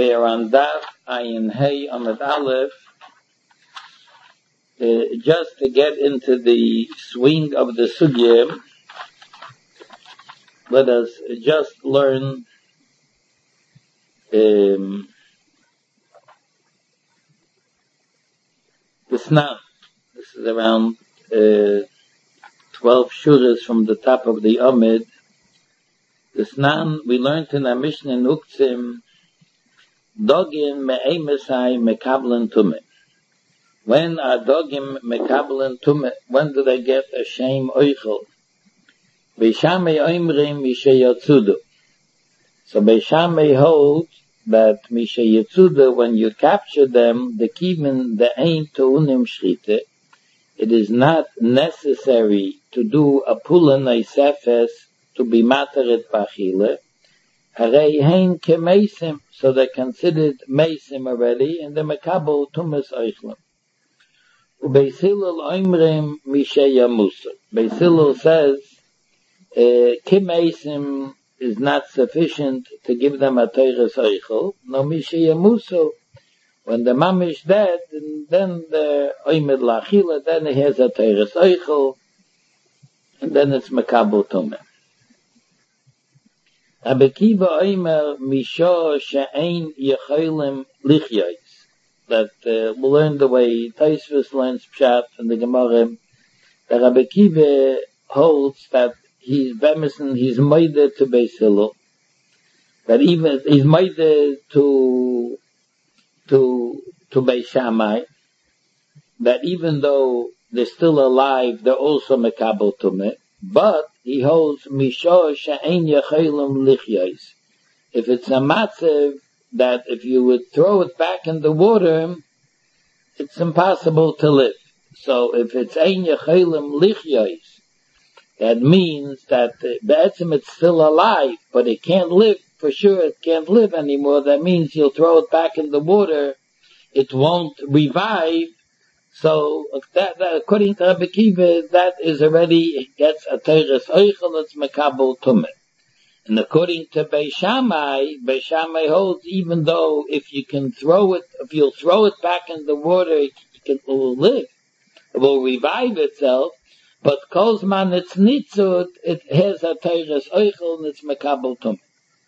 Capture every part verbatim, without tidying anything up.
We are on Daf Ayin Hey Amud Aleph. Uh, just to get into the swing of the sugya, let us just learn um, the Snan. This is around uh, twelve shuras from the top of the Amid. The Snan we learned in our Mishnah in Uktzim, Dogim me'emesai mekablen tumeh. When are dogim mekablen tumeh? When do they get a shame oichel? Beishamei oimrim misheyatzudu. So Beishamei holds that misheyatzudu, when you capture them, the kiven the aim to unim shrite, it is not necessary to do a pula neisefes to be materet bachile. Harei hein ke meisim, so they're considered meisim already, and the mekabel tumas oichlem. Beis Hillel oimrim misheyamusa. Beis Hillel says uh, ke meisim is not sufficient to give them a teires oichel. No misheyamusa. When the mamish dead, then the oimid lachila, then he has a teires oichel, and then it's mekabel tumah. Rabbi Kiva Omer Misho she'ein yecholim lichyos. That uh, we'll learn the way Taisvus learns Pshat and the Gemara. That Rabbi Kiva holds that he's bemison, he's moide to Beis Hillel. That even he's moide to to to Beis Shammai. That even though they're still alive, they're also mekabel tumeh. But he holds Misho she'ein yecholim lichyos. If it's a matzev that if you would throw it back in the water, it's impossible to live. So if it's ein yecholim lichyos, that means that be'etzim it's still alive, but it can't live. For sure, it can't live anymore. That means you'll throw it back in the water, it won't revive. So, that, that, according to Rabbi Kiva, that is already, it gets a teires oichel, it's mekabel tumeh. And according to Beis Shammai, Beis Shammai holds, even though if you can throw it, if you'll throw it back in the water, it, can, it will live, it will revive itself, but kozman it's nitzut, it has a teires oichel, and it's mekabel tumeh.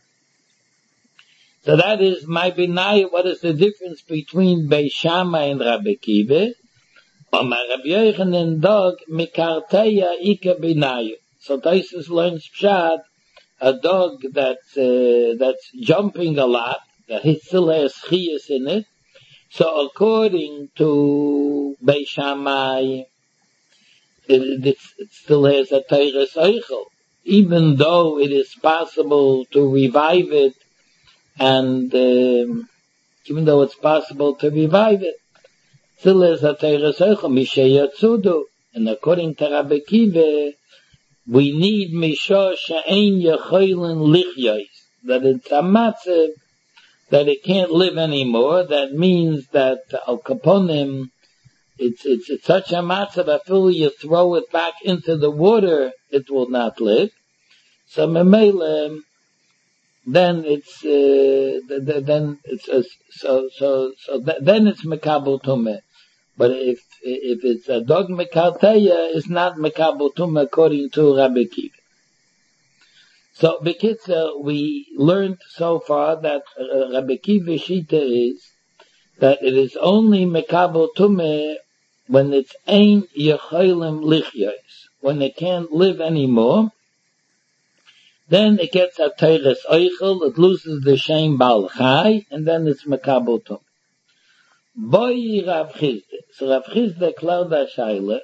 So that is my benai. What is the difference between Beis Shammai and Rabbi Kiva? Omar Rabbi Yochanan dog mikarteya ika binayu. So Taisus learns pshat, a dog that's uh, that's jumping a lot, that he still has chiyas in it. So according to Beis Shammai, it, it, it still has a teires oichel, even though it is possible to revive it, and um, even though it's possible to revive it. Still is a teires oichel, misheyatzudu. And according to Rabbi Kiva, we need misho she'ein yecholim lichyos. That it's a matzev, that it can't live anymore. That means that al kaponim, it's, it's, it's such a matzev, after you throw it back into the water, it will not live. So memele, then it's, uh, then it's, uh, so, so, so, th- then it's mekabel tumeh. But if if it's a dog mekarteya, it's not mekabel tumah according to Rabbi Kiva. So, Bekitzer, we learned so far that uh, Rabbi Kiva shita is that it is only mekabel tumah when it's ein yecholim lichyos, when it can't live anymore. Then it gets a teires oichel, it loses the shem bal chai, and then it's mekabel tumah. Boy Rav Chizde. So Rav Chizde klard a shaila.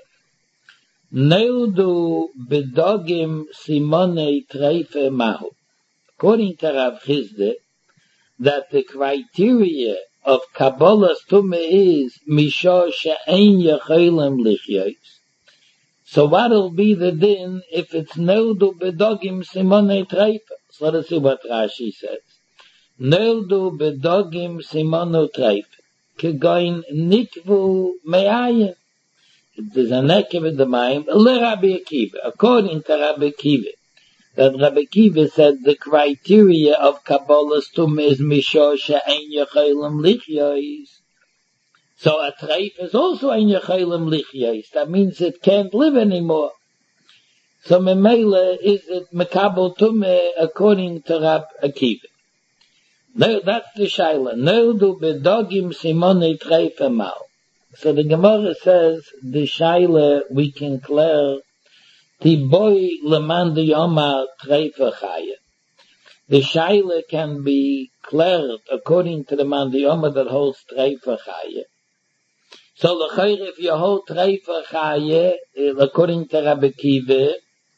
Neudu bedogim simonei treife mahu. According to Rav Chizde, that the criteria of Kabbalah's tumeh is misho she'ein yecholim lichyos. So what'll be the din if it's neudu bedogim simonei treife? So let us see what Rashi says. Neudu bedogim simonei treife. Kegoin nikvu me'ayin. There's a nekev in the mayim. Le Rabbi Akiva. According to Rabbi Akiva, that Rabbi Kiva said the criteria of Kabbalah's Tum is Mishor she'ein yechelim lichyois. So a treif is also ein yechelim lichyois. That means it can't live anymore. So Memele is it Mekabel Tumeh according to Rab Akiva. No, that's the Shaila. No do bedogim simone treif emal. So the Gemara says the Shaila we can clear the boy leman de yoma treif chaya. The Shaila can be cleared according to the man de yoma that holds treif chaya. So l'chayr if you hold treif chaya according to Rabbi Kiva,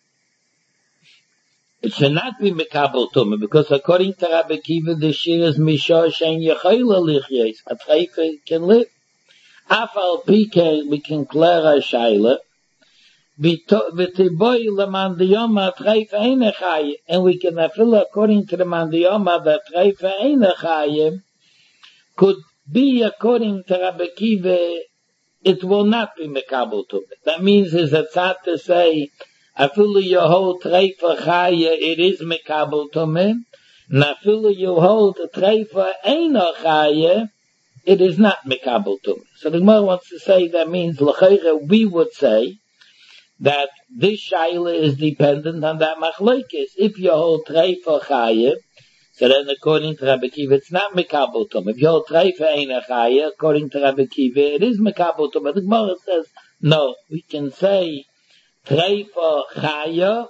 it should not be Mekabel Tumah, because according to Rabbi Kiva, the shir is Mishor she'ein yechayla lichyes. A treifa can live. Afal pike, we can clear our shaila. V'tiboy leman diyoma, a treifa ein echayim. And we can afil according to the man diyoma, that treifa ein echayim could be according to Rabbi Kiva, it will not be Mekabel Tumah. That means is a tzad to say, Afilu you hold treifa chaya, it is Mekabel Tumah. Nafilu you hold treifa eina chaya, it is not Mekabel Tumah. So the Gemara wants to say that means l'chayre we would say that this shaila is dependent on that machlokes. If you hold treifa chaya, so then according to Rabbi Kiva it's not Mekabel Tumah. If you hold treifa eina chaya, according to Rabbi Kiva it is Mekabel Tumah. The Gemara says no, we can say treifa chaya,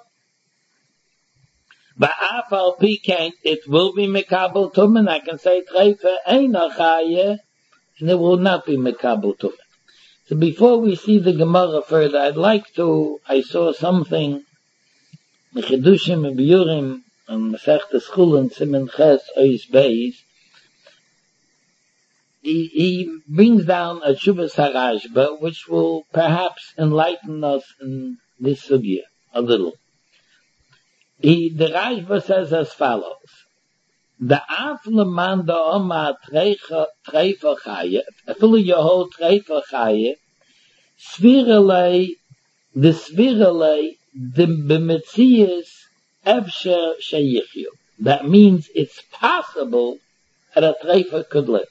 but afal pikein it will be Mekabel Tumah, and I can say treifa eina chaya, and it will not be Mekabel Tumah. So before we see the Gemara further, I'd like to, I saw something, the Chidushim and Biurim, and Masechta Schulin, Simen Ches, Ois Beis, he, he brings down a Shuvas HaRashba, which will perhaps enlighten us in this sugya a little. He, the Rashba says as follows: the afleman da oma treifa chaya, afilu yeho treifa chaya, svirelei, the svirelei, the b'metzias efsher sheyichyu. That means it's possible that a treifa could live.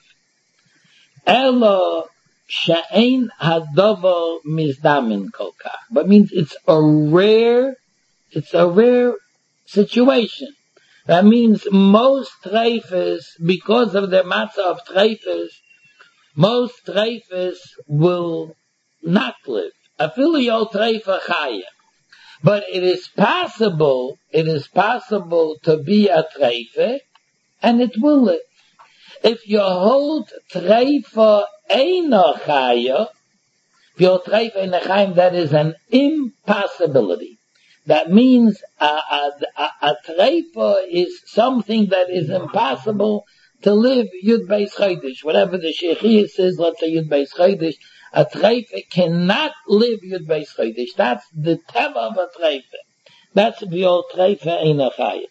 Elo she'ein hadover mizdamin kolka. But means it's a rare, it's a rare situation. That means most treifas, because of the matzah of treifas, most treifas will not live. Afilio treifa chaya. But it is possible, it is possible to be a treifa, and it will live. If you hold treifa eina chaya, if you hold treifa eina chaya, that is an impossibility. That means a, a, a, a treifa is something that is impossible to live Yud Beis Chodesh. Whatever the Sheikhiyah says, let's say Yud Beis Chodesh, a treifa cannot live Yud Beis Chodesh. That's the teva of a treifa. That's the old treifa eina chaya.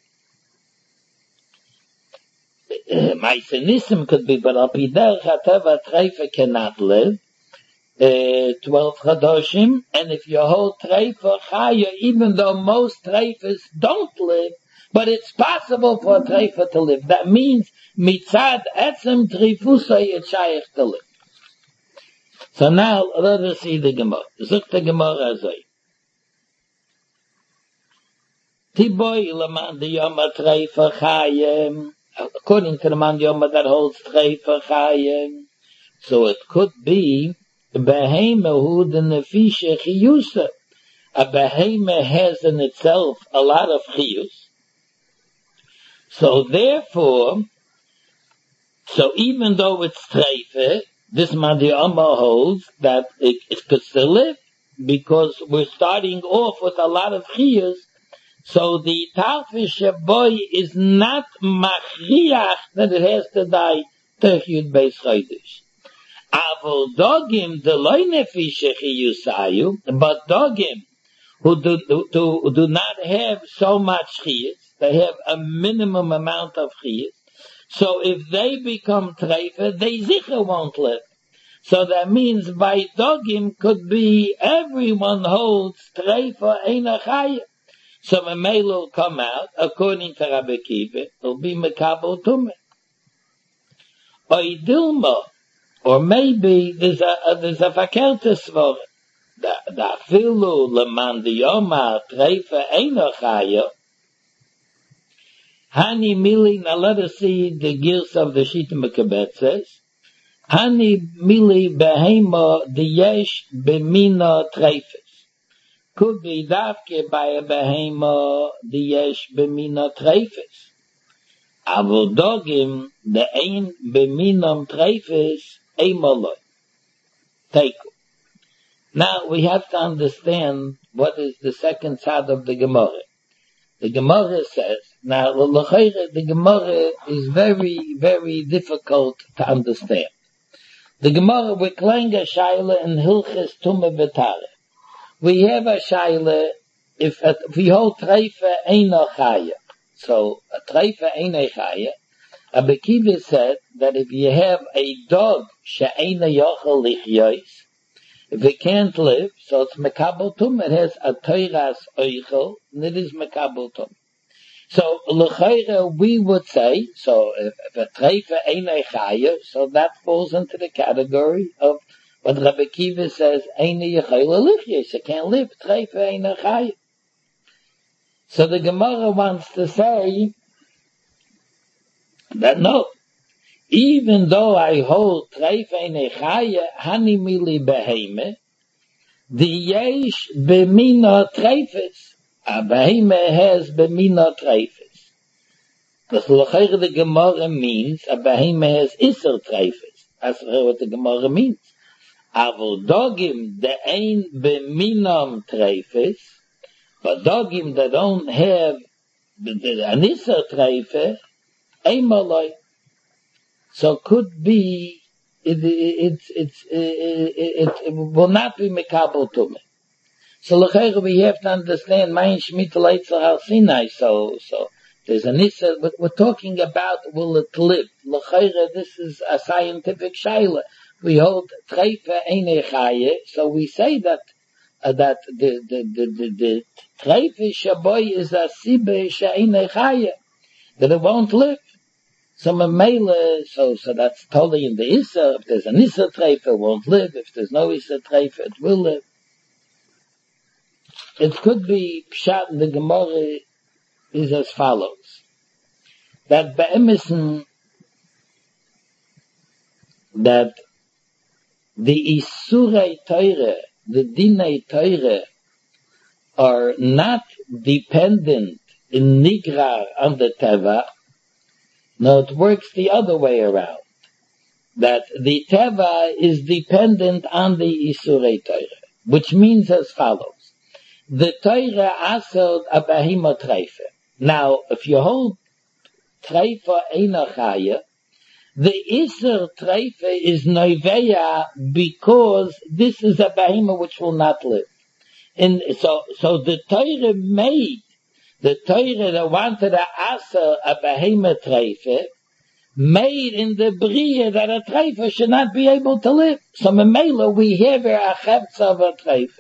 Ma'aseh Nisim could be, but al pi derech hateva treifa cannot live. Uh, twelve chadoshim, and if you hold treifa chaya, even though most treifas don't live, but it's possible for a treifa to live. That means mitzad etzem treifusay it shaykh to live. So now let us see the Gemara. Zuk the Gemara azay. Tiboy leman de yoma treifa chaya. According to the man de yoma that holds treifa chaya, so it could be Behema hu the nefisha chiyusa. A behema has in itself a lot of chiyus. So therefore, so even though it's treifa, this man the Amma holds that it, it could still live, because we're starting off with a lot of chiyus. So the talfish boy is not machriach that it has to die Tech Yud Beis Chodesh. Avol dogim the loy nefisha chiyusayu, but dogim who do, do, do, do not have so much chiyus, they have a minimum amount of chiyus. So if they become treifa, they zicha won't live. So that means by dogim could be everyone holds treifa eina chaya. So a male will come out, according to Rabbi Kiva, will be Mekabel Tumah. Or Dilma, or maybe there's a, a there's a verkehrte Svore. Da, da filu leman di Yoma treife eino chaya, Hani mili, now let us see the gears of the Shita Mekabetzes. Hani mili behema the yesh bemina treifes. Could be davke by a behema the yesh bemina treifes. Avol dogim the ein beminam treifes eimoloi. Teiku. Now we have to understand what is the second side of the Gemara. The Gemara says, now the Gemara is very, very difficult to understand. The Gemara, we claim a shaila in Hilches Tumah V'Tare. We have a shaila, if, if we hold treife eino chaya. So, a treife eino chaya, Rabbi Kiva said that if you have a dog, she'eino yochel lichyois, if it can't live, so it's mekabel tumah. It has a teiras oichel, and it is mekabel tumah. So, l'chayre, we would say, so if, if a treife einay chaya, so that falls into the category of what Rabbi Kiva says, einay yechayla lichyes, it can't live, treife einay chaya. So the Gemara wants to say that no, even though I hold treife einay chaya, hani mili beheme, the yesh b'mina treifes, a beheme has b'mina treifes. Because l'chayr the Gemara means a beheme has iser treifes. That's what the Gemara means. Avol dogim the ein b'minam treifes, but dogim that don't have an iser treife, ein maloi. So could be it it it it, it, it will not be mekabel tumah. So l'chayr we have to understand mein shmita leitzer al Sinai. So so there's an issa. What we're talking about, will it live? L'chayr, this is a scientific shaila. We hold treife einay chaya, so we say that uh, that the the the the, the treife shaboy is a sibe she'einay chaya, that it won't live. So Mamela, so so that's totally in the Issa. If there's an Issa treife, it won't live. If there's no Issa treife, it will live. It could be pshat in the Gemara is as follows: that be'emisen that the Isurei Teire, the Dinei Teire, are not dependent in Nigrar on the Teva. No, it works the other way around. That the Teva is dependent on the Isurei Teire, which means as follows. The Teire asod a behima treife. Now, if you hold treife eino chaya, the Isur treife is noiveya because this is a behima which will not live. And so, so the Teire made The Torah that wanted to answer a behema treife, made in the bria that a treife should not be able to live. So memela we have a chefz of a treife.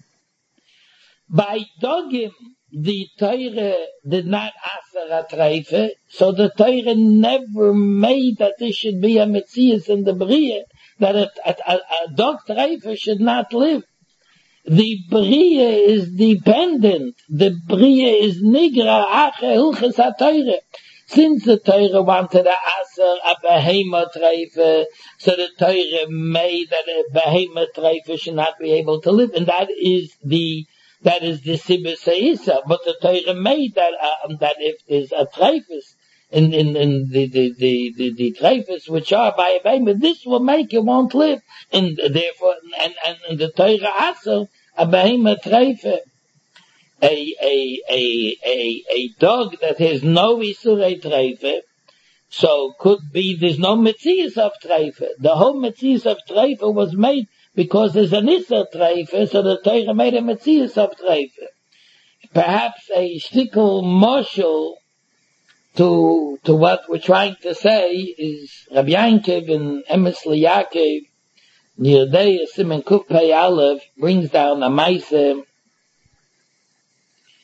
By dogim, the Torah did not answer a treife, so the Torah never made that there should be a metzias in the bria, that a, a, a, a dog treife should not live. The Bria is dependent. The Bria is nigra ache hilches ha-Teire. Since the Teire wanted to aser a behema treife, so the Teire made that a behema treife should not be able to live, and that is the that is the sibbe seisa. But the Teire made that uh, that if there's a treifes in in in the the the the, the treifes which are by a behema, this will make it won't live, and therefore and and, and the Teire aser a behema treife. A, a, a, a, a dog that has no Isurei treife, so could be, there's no Metzias of treife. The whole Metzias of treife was made because there's an Isur treife, so the Torah made a Metzias of treife. Perhaps a stickel moshel to, to what we're trying to say is Rabbi Yankiv in Emes Liyakiv, near Deir Simen Kuf Pei Aleph, brings down a Maise,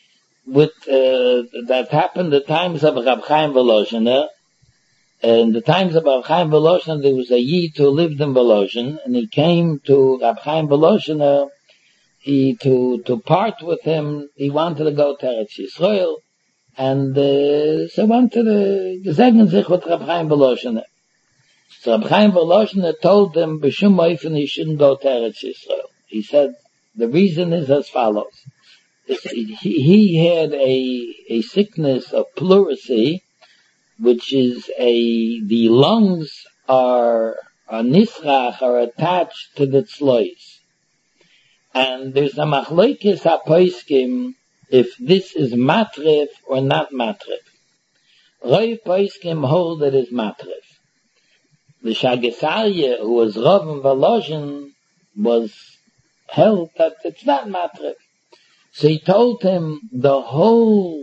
with, uh, that happened the times of Rab Chaim Volozhin. In the times of Rab Chaim Volozhin, there was a Yid who lived in Volozhin, and he came to Rab Chaim Volozhin, he, to, to part with him, he wanted to go to Eretz Yisrael, and, uh, so wanted to gesegnen sich with Rab Chaim Volozhin. So Rab Chaim Volozhin told him, B'shum Oifen, he shouldn't go to Eretz Yisrael. He said, the reason is as follows. He, he had a, a sickness of pleurisy, which is a, the lungs are, are nisrach, are attached to the tzlois. And there's a machlokes hapoiskim if this is matrif or not matrif. Rov poiskim hold that it is matrif. The Shagesarye, who was Rav in Volozhin, was held that it's not matrif. So he told him the whole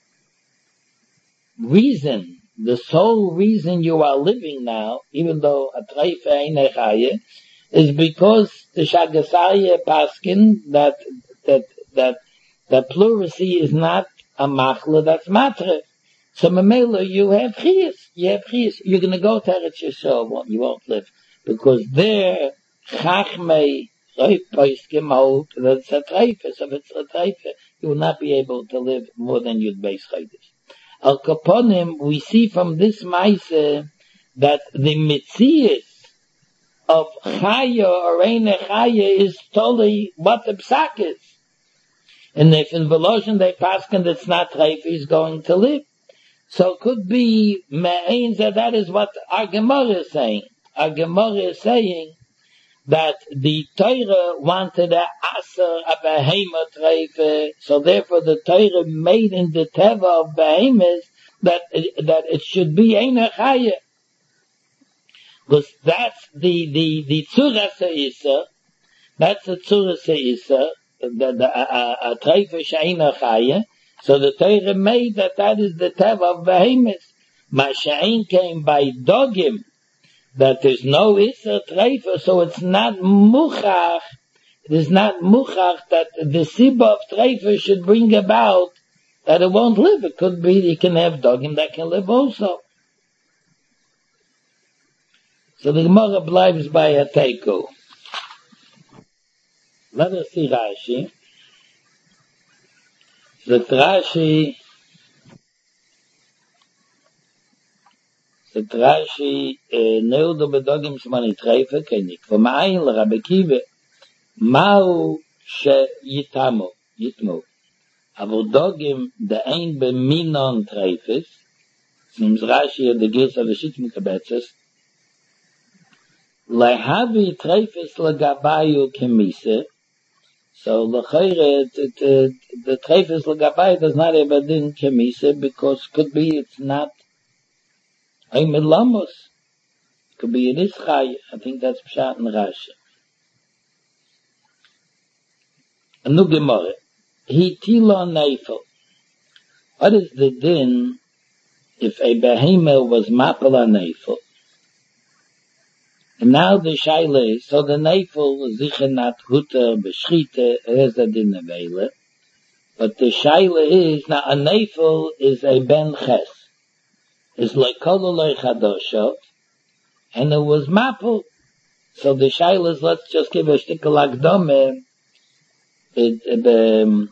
reason, the sole reason you are living now, even though a treife eine chaye, is because the Shagesarye paskin that that that that pleurisy is not a machla that's matrif. So Mamela, you have chiyas, you have chiyas. You're going to go to Eretz Yisrael, you won't live, because there chachmei Rov poiskim hold that it's a treife. So if it's a treife, you will not be able to live more than Yud Beis Chodesh. Al Kaponim, we see from this Maise that the mitzias of Chaya or Eine Chaya is totally what the psak is. And if in Volozhin they paskin that's not treif, he's going to live. So it could be me'ain that that is what our Gemara is saying. Our Gemara is saying that the Torah wanted a aser, a behema treif, so therefore the Torah made in the teva of behemoths that that it should be Eine Chaya. Because that's the the the tzura seisa, that's the tzura seisa, the the a treif she'eina chaya. So the Torah made that that is the teva of behemoths. Masha'in came by dogim, that there's no Isser Treifa, so it's not Muchach, it is not Muchach that the Sibba of Treifa should bring about that it won't live. It could be you can have dogim that can live also. So the Gemara bleibt by a teiko. Let us see Rashi. The Rashi, the Rashi, neu do bedogim shmani treife kenik. Vom ein Rabbi Kiva, mau she yitamo, yitmo. Aber dogim de ein be minon treifes, nims Rashi de gis of the shitm kabetzes, lehavi treifes legabayu kemise. So the chayre, the the treifes legabayu does not have a din kemise because could be it's not a milamos. Could be it is chay. I think that's pshat in Rashi. And nu gemara. He tilo neifel. What is the din if a behemoth was mapala neifel? And now the shaila is, so the neifel is sicher not hutter, beschite, is the din avele. But the shaila is, now a neifel is a ben ches. It's like kololoi chadosho, and it was mapel. So the shaila is, let's just give a shtickle akdome, it, it, um,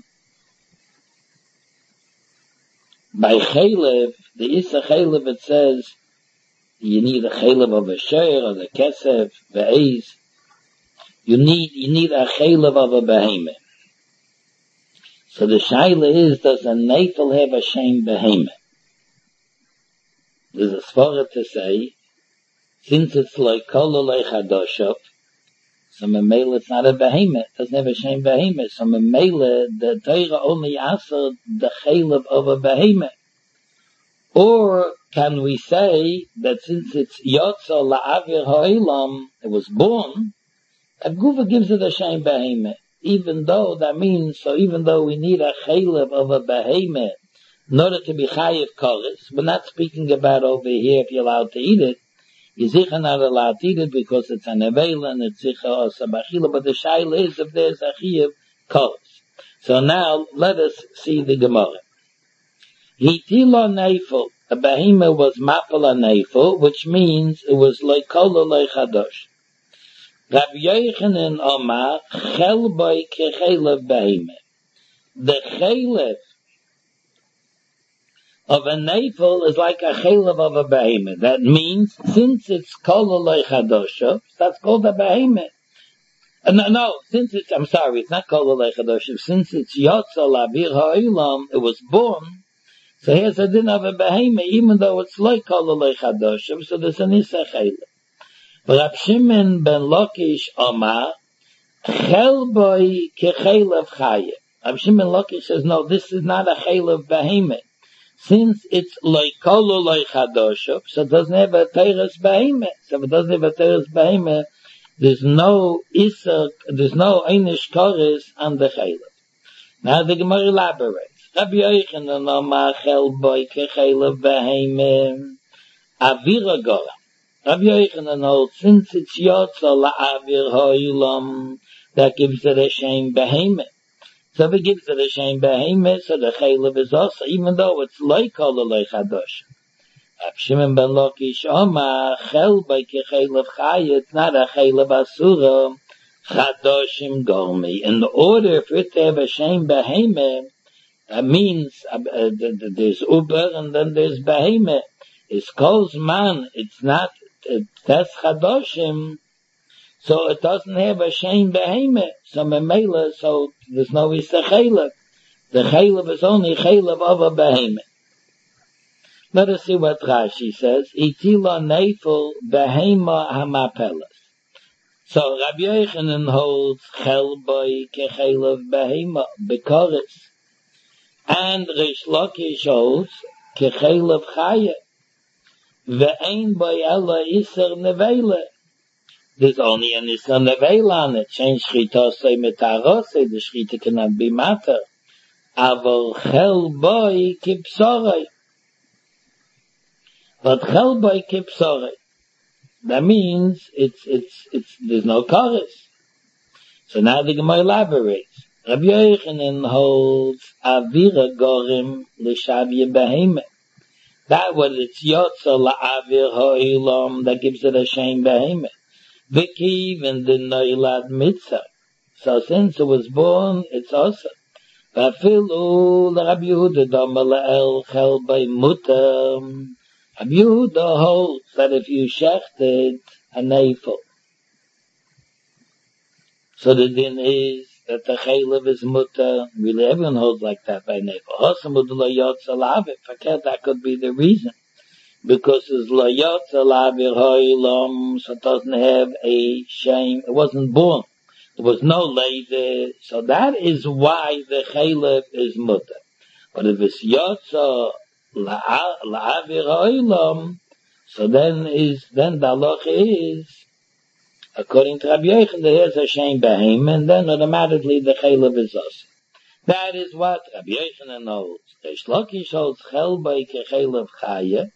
by chaylev, the isa chaylev, it says, you need a chaylev of a shayr, or the kesef, the eiz. You need, you need a chaylev of a behemoth. So the shayla is, does a neifel have a shame behemoth? There's a svara to say, since it's like kololei chadoshav, so memela it's not a behemoth, it doesn't have a shame behemoth. So memela, the Torah only answered the chaylev of a behemoth. Or can we say that since it's yotza la'avir ha'olam, it was born, a guva gives it a shame behemoth. Even though that means, so even though we need a chaylev of a behemoth in order to be chayiv koris, we're not speaking about over here if you're allowed to eat it. You're sicher not allowed to eat it because it's an avela and it's sicher or sabachila, but the shaila is if there's a chayiv koris. So now let us see the Gemara. Hitila neifel, a behema was mapala neifel, which means it was leikola leichadosh. Rabbi Yochanan Omar, chel boy kechelev behema. The chelev of a neifel is like a chelev of a behema. That means, since it's kola leichadosh, that's called a behema. Uh, no, no, since it's, I'm sorry, it's not kola leichadosh, since it's yotza lavir ha'ilam, it was born. So here's a din of a behema, even though it's like kola leichadosh, so there's an isa chelev. Rab Shimon ben Lakish Omar, chel boy kechelev chaya. Rab Shimon Lakish says, no, this is not a chelev behema. Since it's like kola leichadosh, so it doesn't have a teres behema. So if it doesn't have a teres behema, there's no isa, there's no einish koris on the chelev. Now the Gemara elaborates. Rabbi Yochanan Omar chel boy kechelev behema avira gora. Rabbi Yochanan holds, since it's yotza la'avir ha'ilam, that gives it a shem behema. So if it gives it a shem behema, so the chelev is also, even though it's like kola leichadosh. Rab Shimon ben Lakish Omar chel boy kechelev chaya, it's not a chelev asura, chadoshim gormi. In order for it to have a shem behema, that means uh, uh, there's uber and then there's behema. It's calls man, it's not, it, that's chadoshim, so it doesn't have a shem behema. So memela, so there's no isa chelev. The chelev is only chelev of a behema. Let us see what Rashi says. Itila neifel behema hamapelas. So Rabbi Yochanan holds chel boy kechelev behema bikoris, and Rish Lakish holds kechelev chaya. Ve'ein boy ella iser nevela. There's only an iser nevela on it. Change shchita say metarose, the shchita cannot be matter. Aval chel boy kipsorei. But chel boy kipsorei, that means it's, it's, it's, there's no chorus. So now the Gemara elaborates. Rabbi Yochanan holds avira gorim l'shavya behema. That was it's yotza la'avir ha'ilam, that gives it a shem behema. V'kiv and the noilad mitzah. So since it was born, it's also. V'afilu l'Rabbi Yehuda dama la'el chel by mutar. Rabbi Yehuda holds that if you shechted a neifel, so the din is that the chelev is mutar. Really, everyone holds like that by neifel. Hosamud lo yotza la'avir. Forget that could be the reason. Because it's lo yotza la'avir ha'ilam, so it doesn't have a shame. It wasn't born. There was no lady. So that is why the chelev is mutar. But if it's yotza la'avir ha'ilam, so then is, then the halacha is, according to Rabbi Yochanan, there's a shem behema, and then automatically the chelev is us. That is what Rabbi Yochanan holds. Rish Lakish holds chel boy kechelev chaya,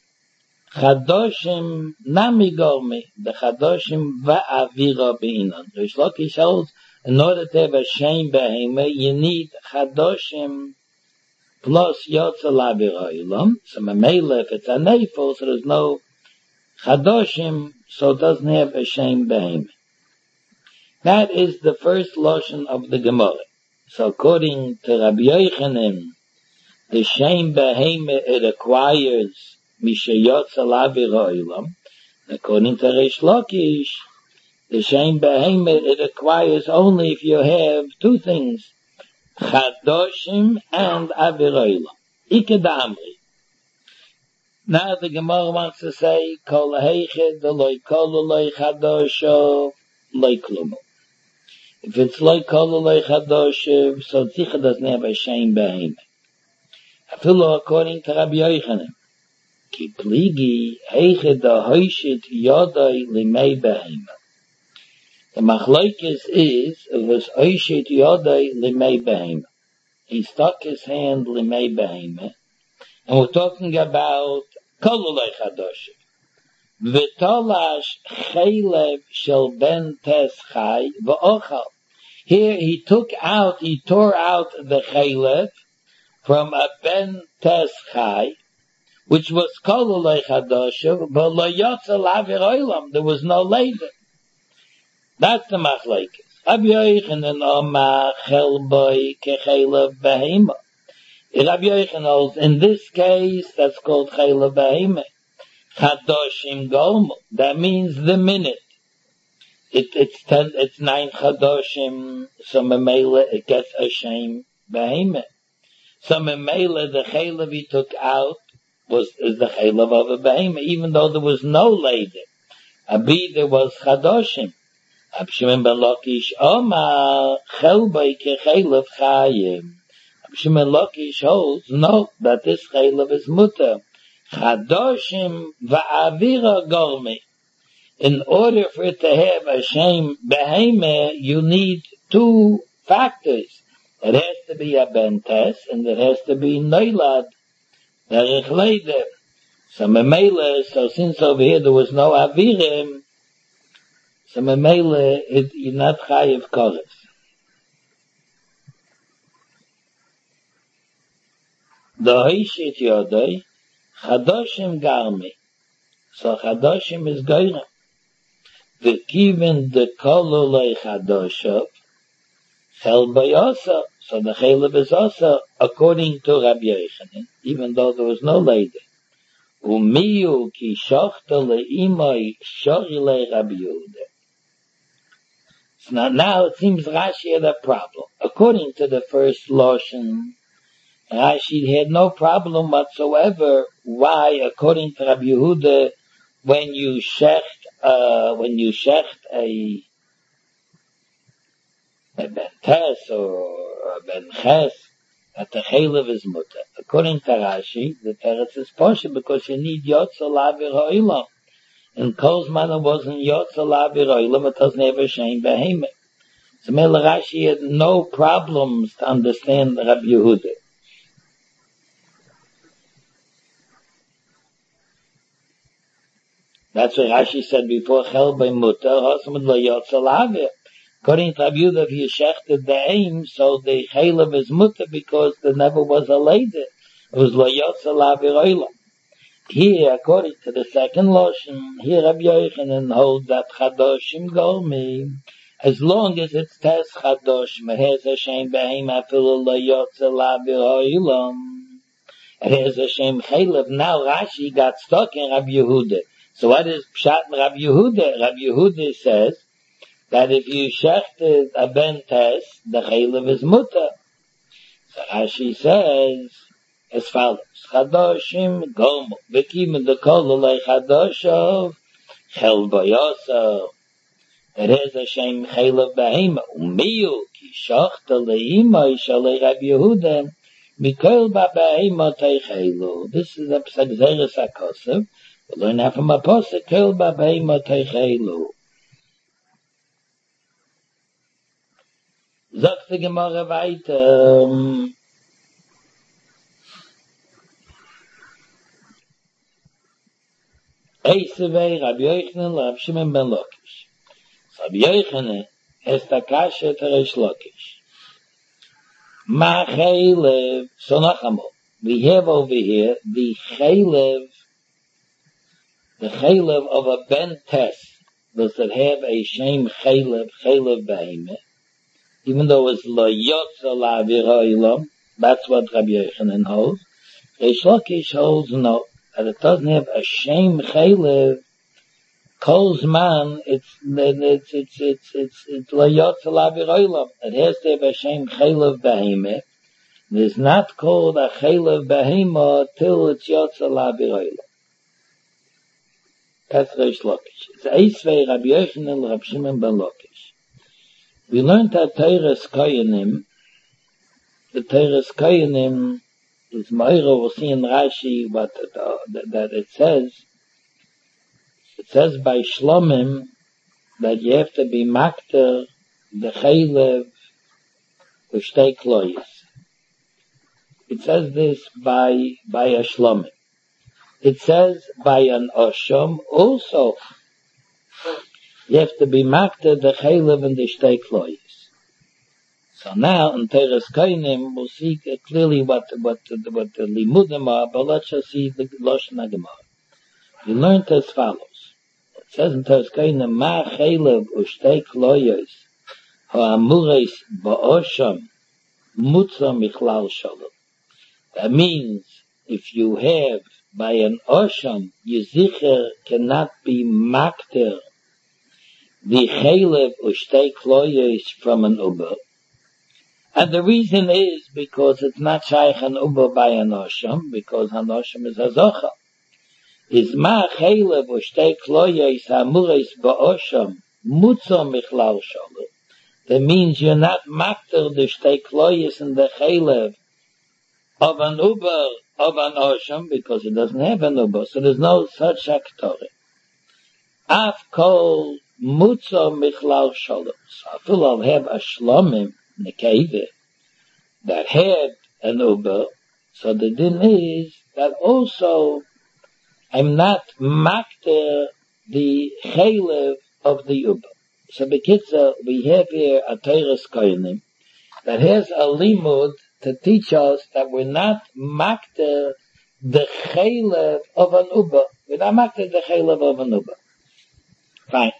chadoshim nami gormi, the chadoshim va'avira be'inan. Rish Lakish holds, in order to have a shem behema, you need chadoshim plus yotza la'avir ha'ilam. So memela, if it's a neifel, so there's no chadoshim, so it doesn't have a shem behema. That is the first lashon of the Gemara. So according to Rabbi Yochanan, the shem behema it acquires mishayotza la'avir ha'ilam. According to Rish Lakish, the shem behema it acquires only if you have two things, chadoshim and avir ha'ilam. Ike da'amri. Now the Gemara wants to say, kol heichid, loy kol loy chadosho, loy klumo. If it's loy kol loy chadosho, so tzika doesn't have a shem behema. Afilu according to Rabbi Yochanan, ki pligi heichid da hoishit yodai limei behema. The machlokes is, it was hoishit yodai limei behema. He stuck his hand limei behema. And we're talking about kololei chadoshim. V'tolash chelev shel ben tes chai v'ochal. Here he took out, he tore out the chaylev from a ben tes chai, which was kol lo chadoshev, but lo yotze lavir oilam. There was no later. That's the machlekes. Rabbi Yochanan Omar chelboi kechaylev behema. Rabbi Yochanan holds, in this case, that's called chaylev behema. Chadoshim golmo. That means the minute. It, it's ten, it's nine chadoshim, so memela, it gets a shame behema. So memela, the chaylev he took out was, is the chaylev of a behema, even though there was no leder. Abi, there was chadoshim. Rab Shimon ben Lakish Omar chelboi kechaylev chayim. Rab Shimon Lakish holds, no, that this chaylev is mutter. Chadoshim va'avira gormi. In order for it to have a shem beheme, you need two factors. It has to be a bentes, and it has to be noilad, derech leder. So memele, so since over here there was no avirim, so memele, it, you're not chayiv koros. The hoishit yodoi, chadoshim garmi. So chadoshim is goyra. The given the kololei chadoshav, chel bayosa. So the chelev is also according to Rabbi Yochanan, even though there was no leder. Umiyu ki shochta leimoi shorile Rabbi Yehuda. So now, now it seems Rashi had a problem. According to the first Loshen, Rashi had no problem whatsoever. Why, according to Rabbi Yehuda, when you shecht, uh, when you shecht a, a bentes or a benches, that the chaylev is mutter. According to Rashi, the teretz is posher because you need yotza lavir ha'olam. And Kolzman wasn't yotza lavir ha'olam, it doesn't have a shame behemoth. So Mele Rashi had no problems to understand Rabbi Yehuda. That's what Rashi said before, chel by mutter, hosmud lo yotza lavir. According to Rabbi Yehuda, if you shechted the aim, so the chaylev is mutter because there never was a leder. It was lo yotza lavir oilam. Here, according to the second Loshen, here Rabbi Yochanan holds that chadoshim golmi, as long as it's tes chadoshim, it has a shem behem afilu lo yotza lavir oilam. It has a shem chaylev. Now Rashi got stuck in Rabbi Yehuda. So what is pshat in Rabbi Yehuda? Rabbi Yehuda says that if you shechted a bentes, the chaylev is mutter. So Rashi says as follows: Chadoshim gomo v'kim the kol olei chadoshav chel boyosa. It has a shem chaylev behema umiyu ki shachta leima ishalei Rabbi Yehuda mikol ba behema teichelu. This is a psagzeres hakosev. We learn that from a posuk kol ba behema teichelu. Sagt die Gemara weiter. Eisevei Rabbi Yochanan Rabbi Shimon ben Lakish. So Rabbi Yochanan is the kasha to Reish Lakish. Ma chaylev. So nachamol. We have over here the chaylev, the chaylev of a bentes. Does it have a shem chaylev, chaylev behemoth? Even though it's lo yotza lavir ha'olam, that's what Rabbi Yochanan holds. Reish Lakish holds no, that it doesn't have a shem chaylev. Kol zman, it's it's it's it's it's it's lo yotza lavir ha'olam. It has to have a shem chaylev behemoth. It is not called a chaylev behemoth till it's yotza lavir ha'olam. That's Reish Lakish. It's Eisvei Rabbi Yochanan Rabbi Shimon ben Lakish. We learned that Teres Koyanim, the Teres Koyanim is Meira, we'll see in Rashi what uh, that it says. It says by Shlomim that you have to be makter the chaylev with shtei kloyes. It says this by by a Shlomim. It says by an Oshom also. You have to be makter the chaylev and the shtei kloyes. So now in Teres Koinim we'll see clearly what what what the limudim are, but let's just see the Lashon HaGemara. You learned as follows. It says in Teres Koinim, Ma chelev ushtei kloyos ha'amures ba'osham mutza michlal shalom. That means if you have by an osham, your zicher cannot be makter the chelev ushtei kloyos from an uber. And the reason is because it's not shaykh an uber by an osham, because an osham is a zocha. Is ma chelev ushtei kloyos ha'amures ba'osham mutza michlal shalom. That means you're not makter the shtei kloyos and the chelev of an uber of an osham, because it doesn't have an uber, so there's no such aktorah. Af kol mutza michlal shalom. So I feel I'll have a shlomim nekeve that had an uber, so the din is that also I'm not makter the chelev of the uber. So bekitza, we have here a Teres Koinim that has a limud to teach us that we're not makter the chelev of an uber. We're not makter the chelev of an uber. Fine.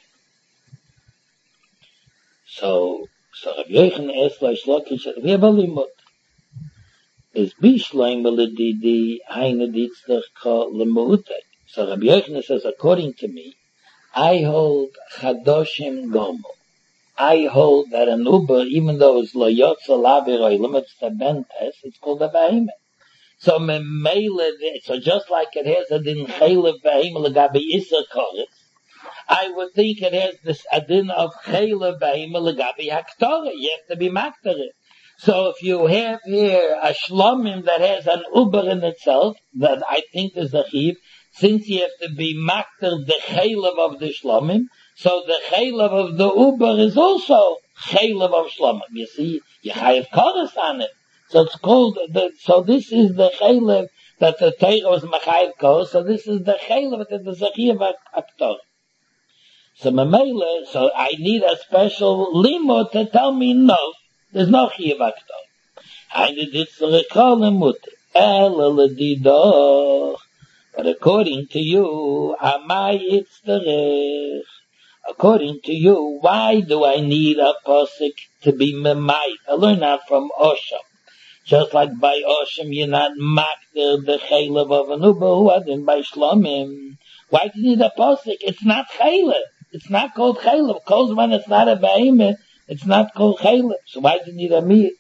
So, so Rabbi Yochanan asked Reish Lakish, we have a limud. Is bishleim l'didi haina ditzlech ka l'mu'utek. So Rabbi Yochanan says, according to me, I hold chadoshim gomo. I hold that an uber, even though it's lo yotza laviroi limits the bentes, it's called a behemoth. So memele, so just like it has a din chelev behemoth legabi iser koretz, I would think it has this adin of chelev behemoth legabi haktorah. You have to be makter it. So if you have here a shlomim that has an uber in itself, that I think is a chiv, since you have to be makter the chelev of the shlomim, so the chelev of the uber is also chelev of shlomim. You see, you have chorus on it. So it's called, the, so this is the chelev that the Torah was machayev kos, so this is the chelev that the zachiv aktor. So memele, so I need a special limud to tell me no, there's no chiv aktor. I need it to recall him with it. El l'didoch. But according to you, amai itzterech. According to you, why do I need a posik to be memai? I learn that from Osham. Just like by Osham, you're not makter the chelev of an uber, who are then by Shlomim. Why do you need a posik? It's not chelev. It's not called chelev. Cause when it's not a behemoth, it's not called chelev. So why do you need a meat?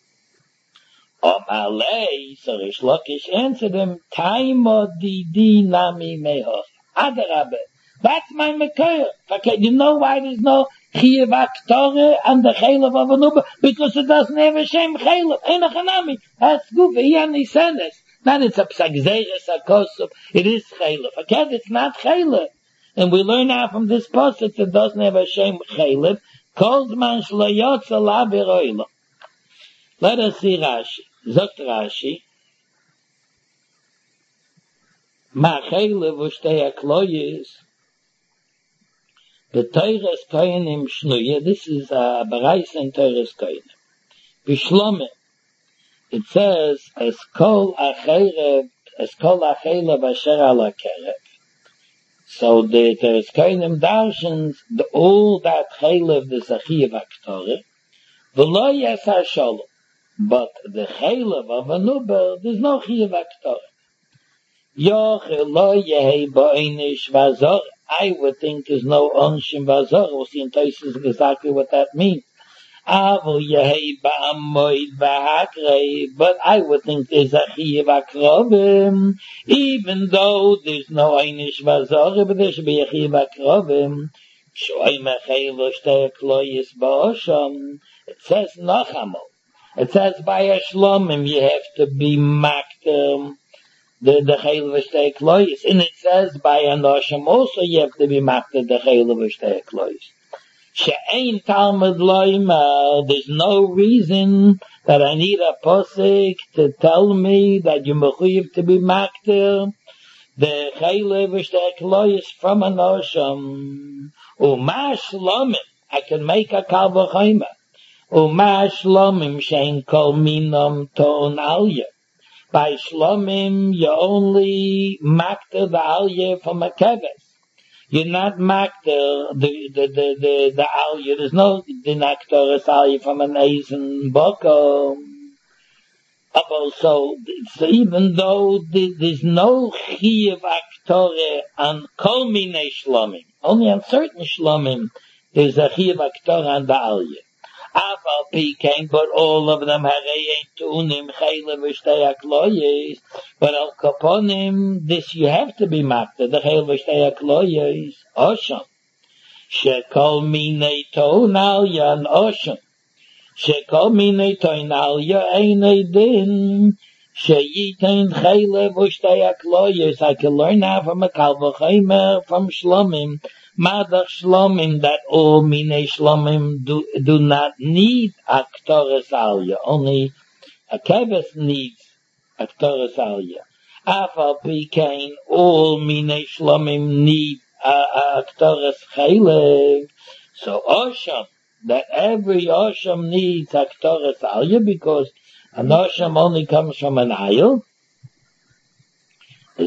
Omalei, so Reish Lakish answered him, Taimo didi nami mehoch. Adarabe. That's my mekayah. Okay, you know why there's no chiyuv aktorah and the chelev of an uber? Because it doesn't have a shem chelev. Ein achanami. That's good. V'yani senes. Not it's a psagzeres akosov. It is chelev. Okay, it's not chelev. And we learn now from this passage that it doesn't have a shem chelev. Kol zman shlo yotza laviroilo. Let us see Rashi. Zogt Rashi, Ma chelev ushtei hakloyos, the Teres Koinim shnuye, this is a bereis in Teres Koinim. Bishlomim, it says, es kol acherev, es kol achelev asher ala kerev. So the Teres Koinim darshans, the all that chelev, the zachiv aktorah, v'lo yasar shalom. But the chelev of an uber, there's no chiyuv aktorah. Yoch lo yehei ba'inish v'azor. I would think there's no onshim v'azor. We'll see in Tosfos exactly what that means. Avol yehei ba'amoid v'hakrei. But I would think there's a chiyuv akrovim. Even though there's no einish v'azor, but there should be a chiyuv akrovim. Shoyim echei shtei kloyis ba'osham. It says nachamol. It says by a shlomim you have to be makter the the chelev shtei kloyis, and it says by an osham also you have to be makter the chelev shtei kloyis. She'ein talmud loyma. There's no reason that I need a posik to tell me that you mechuyev to be makter the chelev shtei kloyis from an osham. Uma shlomim, I can make a kal v'chomer. Uma shlomim shein kol minam ton alya. By shlomim, you only makter the alya from a keves. You're not makter the the the the, the alya. There's no dinaktoris alya from an eisen boko. So, so even though there's no chiyuv aktore on kol minei shlomim, only on certain shlomim there's a chiyuv aktore on the alya. Afal pikein, but all of them harei tunim chayla v'shtei akloyes. But al kaponim, this you have to be makta the chayla v'shtei akloyes. Osham shekol minei ton alya and osham. Shekol minei ton alya einay din sheyitain chayla v'shtei akloyes. I can learn now from a kal v'chaymer from shlomim. Madach shlomim, that all minei shlomim do, do not need aktoras alya. Only a keves needs aktoras alya. Afal pikein, all minei shlomim need uh, aktoras chaylev. So osham, that every osham needs aktoras alya, because an osham only comes from an ayil. So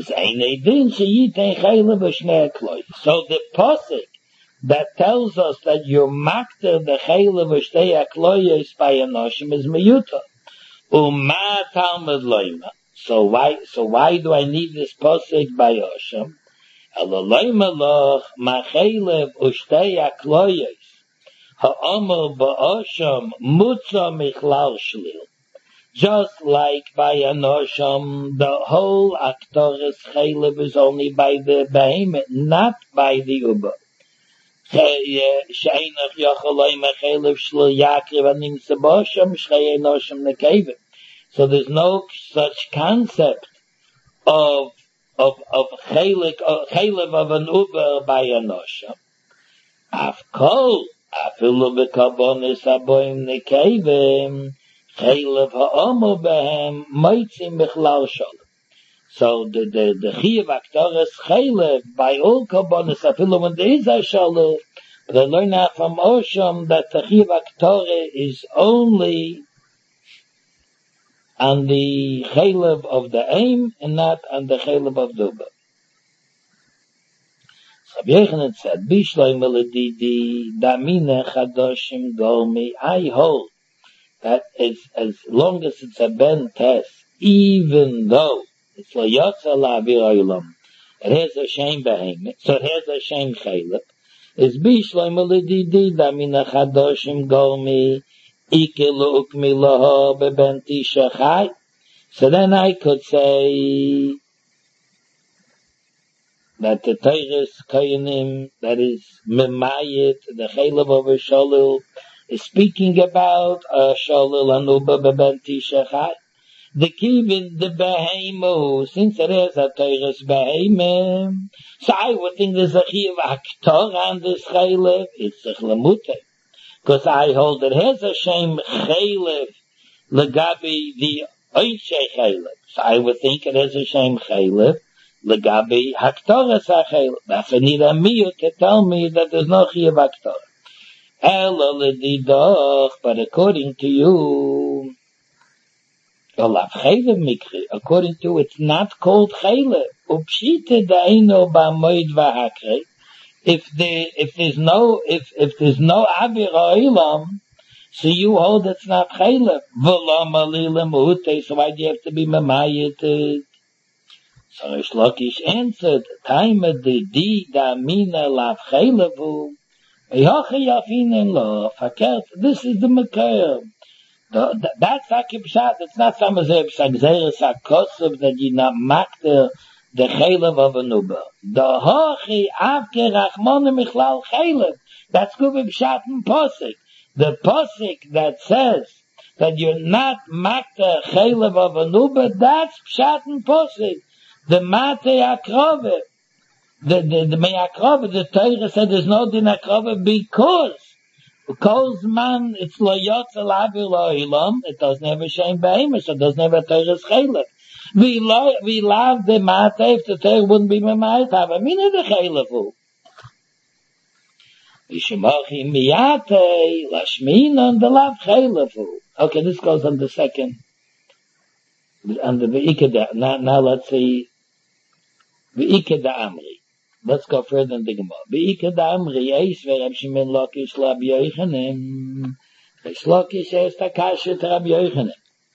the posik that tells us that you're makter the chayla v'shtei akloyes by an osham is meyuta. Uma talmud loyma. So why, so why do I need this posik by osham? Elo loyma loch ma chayla v'shtei akloyes ha'omer ba'osham mutza michlal shlil. Just like by an osham, the whole aktoris chaylev is only by the behemoth, not by the uber. She'enach yachaloi mechaylev shlo yakriv anim sebosham shchei enosham nekevim. So there's no such concept of of of chaylev of an uber by an osham. Afkol afilu bekabonis aboim nekevim. Chaylev ha'omer behem moitzim bichlal shalom. So the the the chiyuv aktoras chaylev by all kabbanis afilu when there is a shalom, but I learn out from osham that the chiyuv aktore is only on the chaylev of the aim and not on the chaylev of the uber. So Yechanan said, Bishloim eladidi damine chadoshim golmi. I hold that is, as long as it's a ben test, even though it's lo yotza la'avir olam, it has a shame behemoth, so it has a shame chaylev, is bishloim eladidi damine chadoshim golmi ike lu'ukmi loho beben tisha chai. So then I could say that the Teires Koyanim, that is Memayit, the Chaylev of a Sholil, is speaking about a Sholil Anuba Beben Tisha Chai. The Kivin, the Behemo, since it is a Teires Behemim, so I would think there's a Chiv Aktor on this Chaylev, it's a Chlamute. Because I hold it has a shame Chaylev, Legabi the Oishe Chaylev. So I would think it has a shame Chaylev, Legabi Haktoras HaChaylev. That's a need a miyut to tell me that there's no Chiv Aktor. Elo Ledidoch, but according to you, Olav Chaylev Mikri, according to it's not called Chaylev. Upshite Daino Ba'moid V'Hakre. If there, if there's no, if, if there's no Avir Oilam, so you hold it's not Chaylev. V'lam Alilam Uhute, so why do you have to be Mamayited? So Rish Lakish answered, Taima de di da mina lav Chaylevu, Yoche Yafinen lo, Fakert, this is the Makar. That's Akib Shat, it's not some of the Sagzeres HaKosov that you not makter the Chaylev of a Nuba. The Hochi Avke Rachmone Michlal Chaylev. That's Kubib Shat and Posik. The Posik that says that you're not makter Chaylev of a Nuba, that's Shat and Posik. The Mate Akrove, the, the, the Me'akrove, the Torah said there's no Din Akrove because Because man, it's lo yotze lavir lo ilam, it doesn't have a shame behemoth, so it doesn't have a Torah's Chaylev. We lo, we love the Mate, if the Torah wouldn't be Memayit, have a mina the Chaylev. V'shemachi miyate lashminon delav chaylefu. Okay, this goes on the second, on the V'ikeda. Now, now let's see, V'ikeda Amri. Let's go further in the Gemara. V'ikeda Amri, Eis ve'Rab Shimon Lakish L'Rab Yochanan. Reish Lakish es takashet Rab Yochanan.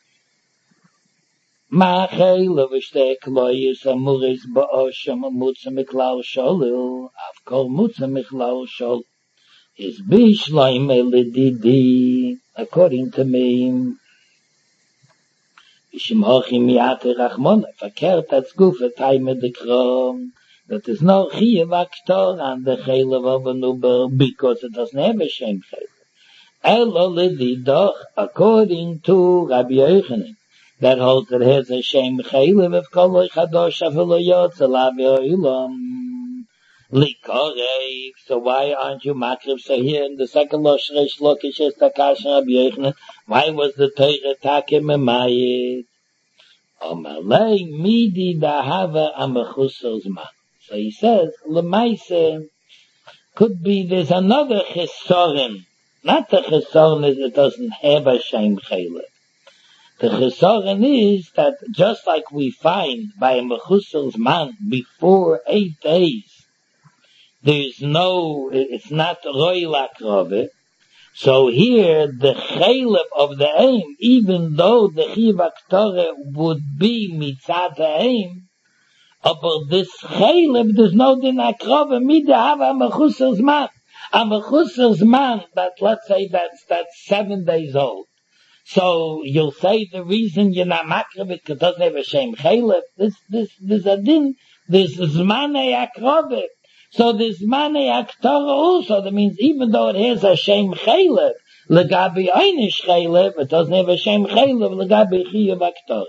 Ma chaylev v'shtei kloyis amuris ba'osham mutza miklal sholil. Av kol mutza miklal shol is bishloim elididi. According to me, V'shemachi miyate rachmona. Verkehrt als gufe taime dekrom. That is no chiyuv aktor on the chaylev of an uber because it doesn't have a shem chaylev. Elo lididoch, according to Rabbi Yochanan, that holds that it has a shem chaylev of koloi chadosh afilo yotze lavi oilam likorei. So why aren't you makrif? So here in the second losh Reish Lakish es takash Rabbi Yochanan, why was the Torah takim emayit? Omalei midi dahava amechusar zman. So he says, Lemaise, could be there's another chesaron. Not the chesaron is it doesn't have a shem chaylev. The chesaron is that just like we find by a mechusar zman before eight days, there's no, it's not roi lakrove. So here, the chaylev of the aim, even though the chiv aktore would be mitzat aim, but this chaylev, there's no din akrove, mida have a mechusar zman. A mechusar zman, that let's say that's, that's seven days old. So you'll say the reason you're not makrove it, because it doesn't have a shem chaylev. This, this, this a din, this zmane akrove. So this zmane aktore also, that means even though it has a shem chaylev, legabi einish chaylev, it doesn't have a shem chaylev, legabi chiyuv aktore.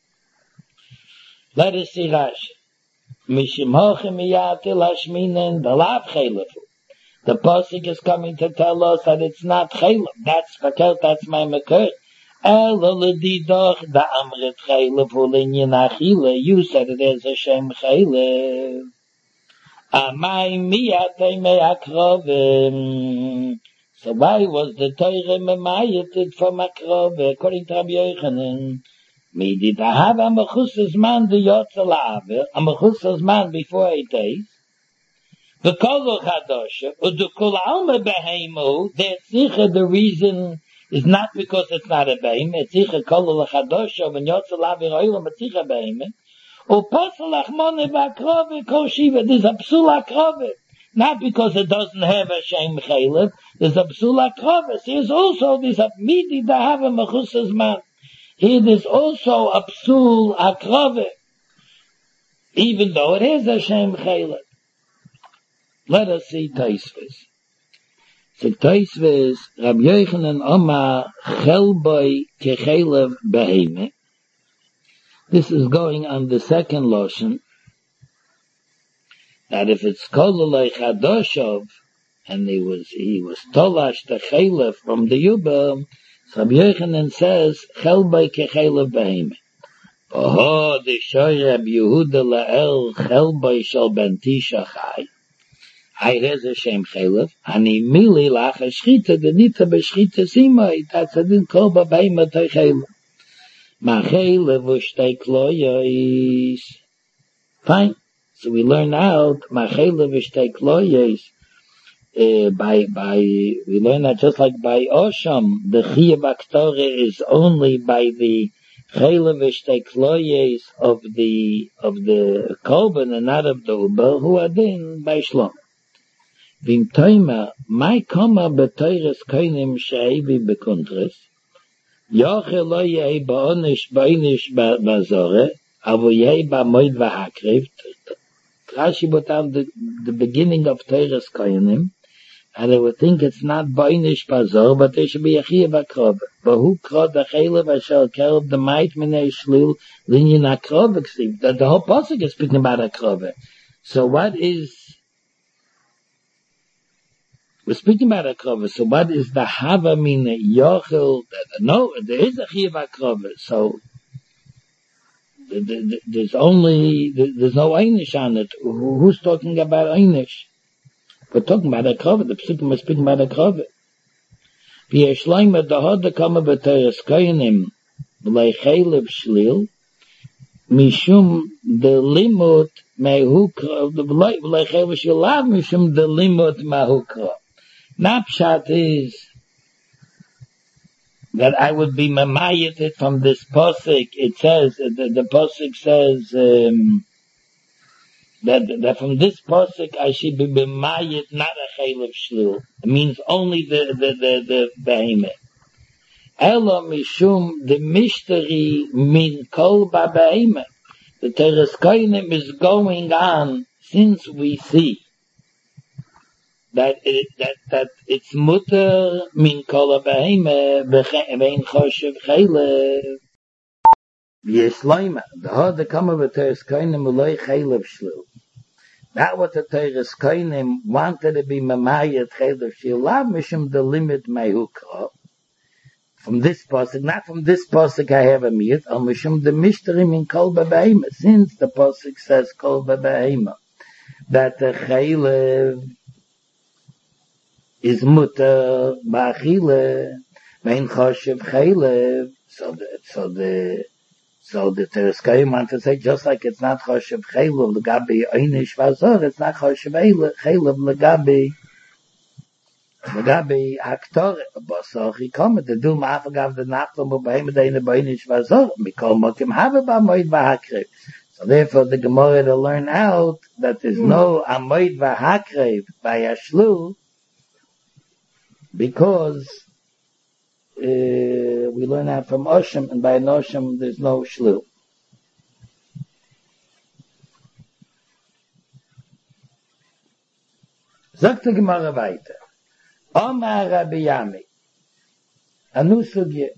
Let us see Rashi. Mishimoche miyate lashminen dalav chaylev. The pasuk is coming to tell us that it's not chaylev. That's fakir, that's my makir. Elo ledidoch da amrit chaylev ulinyin achile. You said it is a shem chaylev. Amai miyate me'akrovim. So why was the Torah memayeted from akrove? According to Rabbi Yochanan, Midi dahav a mechusar zman de yotze la'aver, a mechusar zman before eight days. The kol chadosha, ud the kol alma beheimu, that's sicher the reason is not because it's not a behem, it's sicher kol chadosha, when yotze la'aver oilam, it's sicher behem. U pasal achmone ba'akrove kol shiva, there's a psul akrove. Not because it doesn't have a shem chaylev, there's a psul akrove. There's also this a midi dahav a mechusar zman. Here there's also a psul akrove, even though it is a shem chaylev. Let us see Taisves. So Taisves, Rabbi Yochanan Omar chelboi kechaylev beheme. This is going on the second lotion, that if it's kololei chadoshov, and he was he was tolash the chaylev from the yuba, so Rabbi Yochanan says chelboi kechaylev beheme. Oh, the shoy Rabbi Yehuda la'el chelboi shel ben tisha chai. I has a shem chaylev, ani mili lach a shchita, the nita b'shchita simai, that's a din kol b'beima toy chaylev. Ma chaylev u'shtei kloyos. Fine. So we learn out, ma chaylev u'shtei kloyos, uh, by, by, we learn that just like by Osham, the chiyuv aktore is only by the chaylev u'shtei kloyos of the, of the korban and not of the uber, who are then by shlom. Vim toima, my koma betoires koinim she'evi bekuntres, yoche lo yehi ba'onish ba'inish ba'zore, avo yehi ba'moid v'hakriv. Rashi put down the, the beginning of Teires koinim, and they would think it's not ba'inish ba'zore, but there should be a chiyuv akrove. V'hu krod ha'chelev asher kerov the might minei shlil linyin akrove. The, the whole pasuk is speaking about akrove. So what is We're speaking about akrove, so what is the hava mina yochel? No, there is a chiyuv akrove, so there's only, there's no einish on it. Who's talking about einish? We're talking about a Krove, the Psukim are speaking about a Krove. V'yeshleima dahod dekama b'teres koyanim v'lei chelev shlil mishum de limut mehukra v'lei chelev shlilav mishum de limut mehukra. Napshat is that I would be mamayeted from this posik. It says, the, the posik says, um, that, that from this posik I should be mamayeted, not a chelev shlil. It means only the, the, the, the behemoth. Elo mishum the mystery min kol ba behemoth. The teres koyanim is going on since we see that it, that that it's mutter min kol beheme bein choshev chaylev yeshleima the hod the come of a teres koyanim ulay chaylev shlu. That what the teres koyanim wanted to be mamayat chaylev shlu lav mishum the limit mehukra. From this pasuk, not from this pasuk I have a miyat, al mishum the mystery min kol beheme, since the pasuk says kol beheme, that the chaylev is mutter ba'achile vein choshev chaylev. So the so the so the teres koyanim want to say just like it's not choshev chaylev legabi einish v'azor, it's not choshev chaylev legabi legabi haktor basar chikomet the do ma'afagav the nachtom u'behem deine beinish v'azor mikol mokim have ba'moed v'hakrev. So therefore the Gemara to learn out that there's no amoed v'hakrev by ashlu, because uh, we learn out from Oshem, and by Oshem there's no shlu. Sagt die Gemara weiter. Omar Rabbi Yami, anu sugye,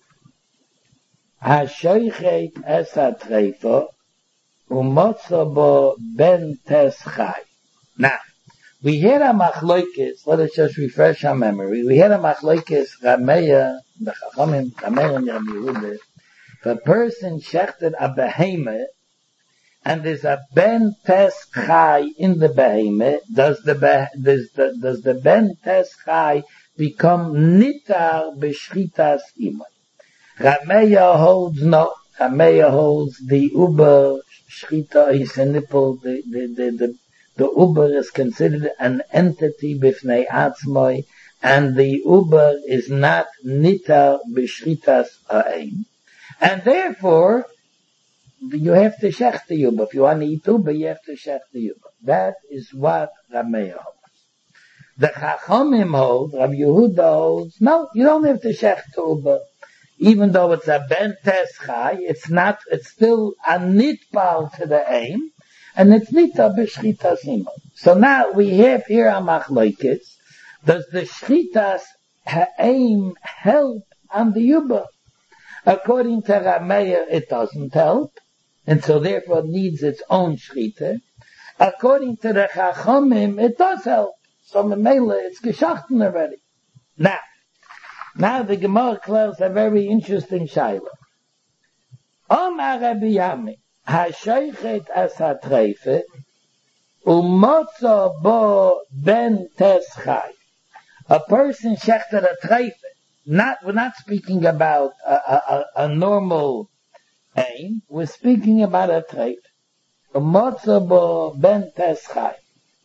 ha-shoichet es ha-treifa, umotzo bo ben tes chai. Now, we had a machlokes, let us just refresh our memory. We had a machlokes, Rameya, the Chachamim, Rameya and Rabbi Yehuda. If a person shechted a behemoth, and there's a ben tes chai in the behemoth, does the, be, does the, does the ben tes chai become nitar b'shchitas imay? Rameya holds no. Rameya holds the uber shchita, his nipple, the, the, the, the The Uber is considered an entity b'fnei atzmoi, and the Uber is not nita b'shritas ha'ein. And therefore, you have to shech the Uber. If you want to eat Uber, you have to shech the Uber. That is what Rameya holds. The Chachamim hold, Rabbi Yehuda holds, no, you don't have to shech the Uber. Even though it's a ben tes chai, it's not, it's still a nitbal to the aim, and it's nita b'shchitas imay. So now we have here a machlokes. Does the shchitas ha'aim help on the yuba? According to Rameya, it doesn't help, and so therefore it needs its own shchita. According to the Chachamim, it does help. So Memela, it's geschachten already. Now, now the Gemara clears a very interesting shaila. Omar Rabbi Yami, ha-shoichet as ha-treife, umotzo bo ben tes chai. A person shechted a treife. Not, we're not speaking about a, a, a normal aim. We're speaking about a treife. Umotzo bo ben tes chai.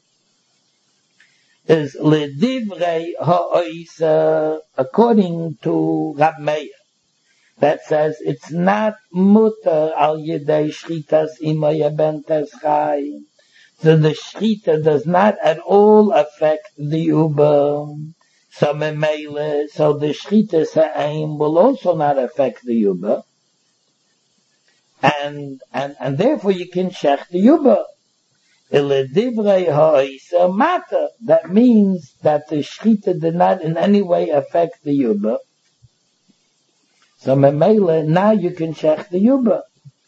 Is ledivrei ha'oisa, according to Rab Meir, that says it's not mutter al yedei shchitas imay ben tes chai. So the shchita does not at all affect the uber. So memele, so the shchita sa'aim will also not affect the uber. And, and, and therefore you can shech the uber. Iledivrei ha'isa mata. That means that the shchita did not in any way affect the yuba. So memele, now you can shech the yuba.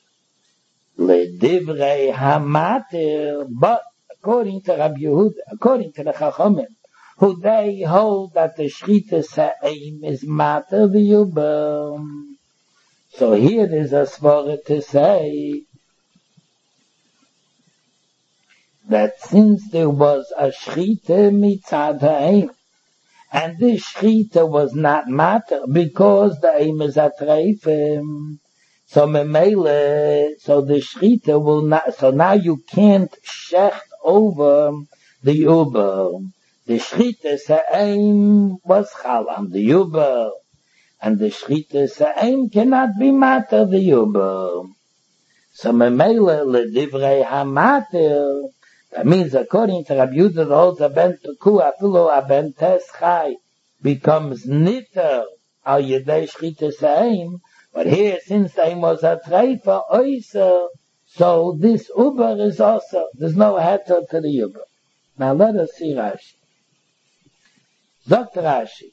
Ledivrei ha'matir, but according to Rabbi Yehuda, according to the Chachamim, who they hold that the shchita sa'im is mata the yuba. So here there's a svara to say that since there was a shchita mitzad ha'eim, and this shchita was not matter because the aim is a treifim, so memele, so the shchita will not, so now you can't shecht over the uber. The shchita ha'eim was chal on the uber, and the shchita ha'eim cannot be matter the uber. So memele ledivrei hamater, that means according to Rabbi Yehuda, the whole ben peku afilu aben tes chai becomes niter al yedei shchita ha'eim. But here, since the aim was a treifa oiser, so this uber is also, there's no heter to the uber. Now let us see Rashi. Zokt Rashi,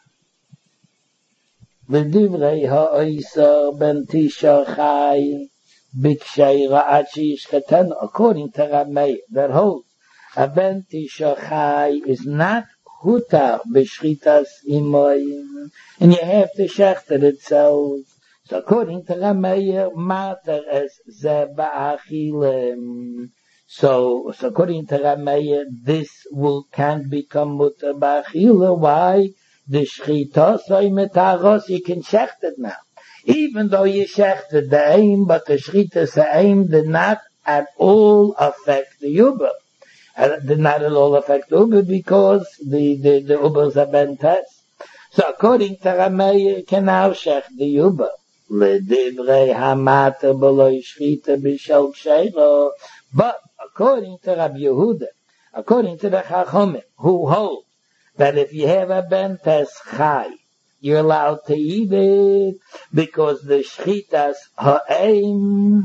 L'divrei ha'oiser ben tisha chai bikshei ra'achi yishketen, according to Rameh, that holds a ben tisha chai is not hutar b'shchitas imoy, and you have to shecht it itself. So according to Rameh, matter as ze ba'achilem. So, so according to Rameh, this will can't become mutar ba'achila. Why? The shchita soy metaros, you can shecht it now. Even though you shechted the aim, but the shchita aim did not at all affect the uber. It did not at all affect the uber because the, the, the ubers are bentes. So according to Rameh, you can now shech the uber. L'divrei hamater b'lo shchita b'shel ksheiro. But according to Rabbi Yehuda, according to the Chachomim, who hold that if you have a bentes chai, you're allowed to eat it because the shchitas ha'eim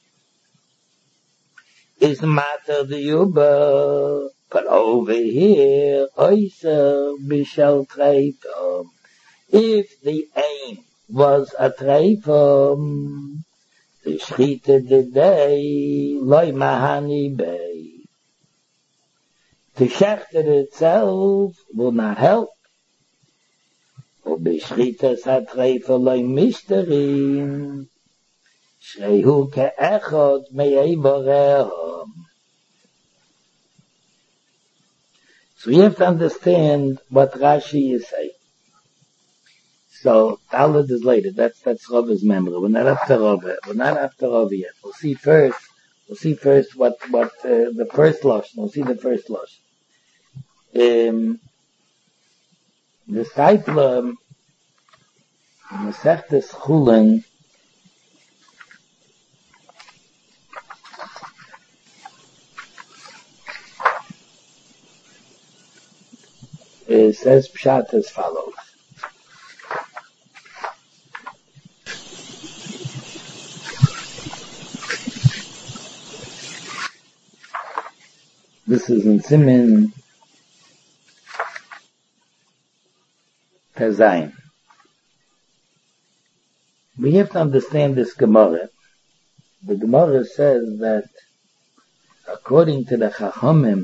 is matter the uber. But over here, oiser b'shel treifim. If the aim was a treifim, the shchita today, loy mahani bay. To shecht it itself will not help. ובשחיטס הטרייפה לא מסתרים, שהוא כאחד מעברם. So you have to understand what Rashi is saying. So, Talmud is later. That's, that's Rava's memory. We're not after Rava. We're not after Rava yet. We'll see first, we'll see first what, what, uh, the first losh. We'll see the first losh. Um, the Seifler, Masechtes Chulin, it says Pshat as follows. This is in Simin Pezayin. We have to understand this Gemara. The Gemara says that according to the Chachomim,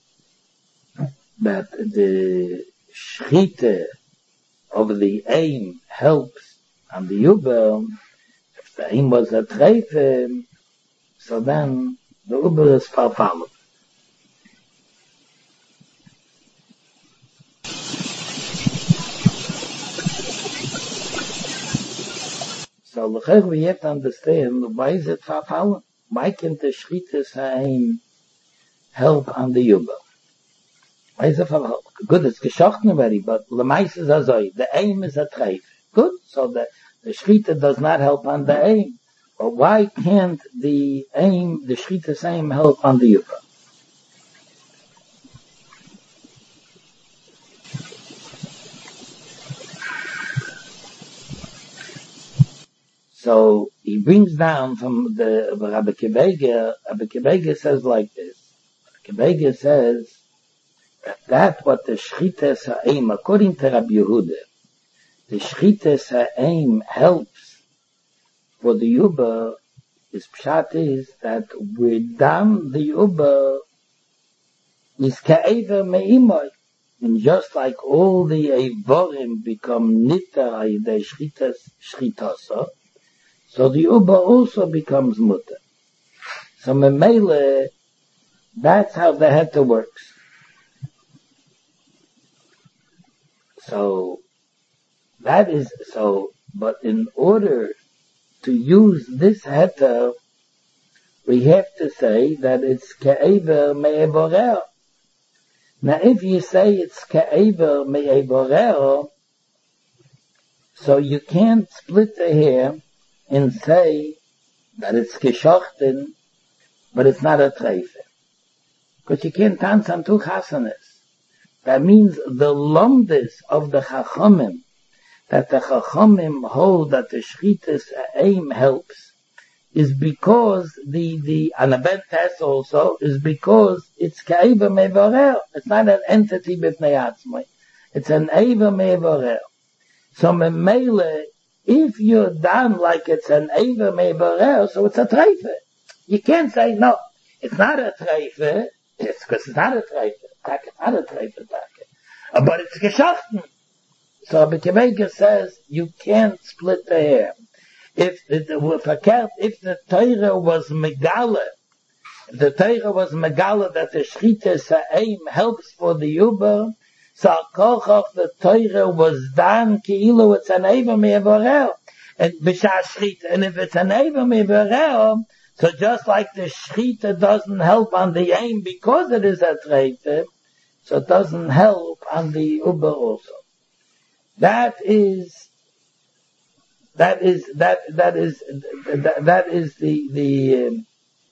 that the shchita of the aim helps on the uber. If the aim was a treifim, so then the uber is farfallen. So we have to understand why is it farfallen? Why can't the shchita aim help on the uber? Why is it farfallen? Good, it's geschochten already, but lemais is azoi. The aim is a treif. Good, so the, the shchita does not help on the aim. But why can't the aim, the shchita's aim help on the uber? So he brings down from the Rabbi Kibega. Rabbi Kibega says like this. Rabbi Kibega says that that's what the shchitas ha'aim, according to Rabbi Yehuda, the shchitas ha'aim helps for the Yuba. His pshat is that we're down the Yuba is ka'ever me'imoy. And just like all the Eivorim become nitar ayidei shchitas shchitasa, so the Uba also becomes mutter. So memele, That's how the heter works. So, that is, so, but in order to use this heter, we have to say that it's ke'ever me'evoreo. Now, if you say it's ke'ever me'evoreo, so you can't split the hair and say that it's geschochten, but it's not a treife. Because you can't dance on two chasanas. That means the lomdes of the chachamim, that the chachamim hold that the shchitas aim helps, is because the, the, and a ben test also, is because it's ka'eva mevorel. It's not an entity b'fnei atzmai. It's an eva mevorel. So memele, if you're done like it's an eva mevorel, so it's a treife. You can't say, no, it's not a treife, it's because it's not a treife. It's not a treife, but it's geschachten. So Rabbi Akiva says, you can't split the hair. If it were verkehrt, if the Torah was megala, if the Torah was megala that the shchita sa'im helps for the Uber, so kochach the Torah was done ki'ilu it's an eva me'evorel, and b'shah shchita, and if it's an eva me'evorel, so just like the shchita doesn't help on the aim because it is a treife, so it doesn't help on the Uber also. That is That is that that is that, that is the the um,